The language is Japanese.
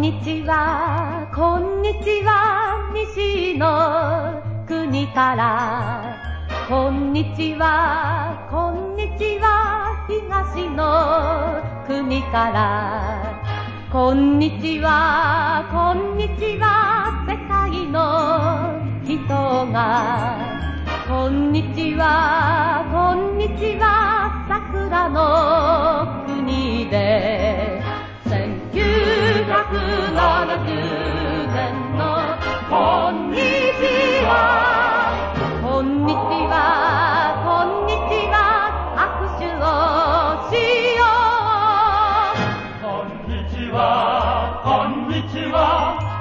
にちは、こんにちは、西の国から。こんにちは、こんにちは、東の国から。こんにちは、こんにちは、世界の人が。こんにちは、こんにちは、桜の国で。1970年のこんにちは、こんにちは、こんにちは、握手をしよう。 こんにちは、こんにちは、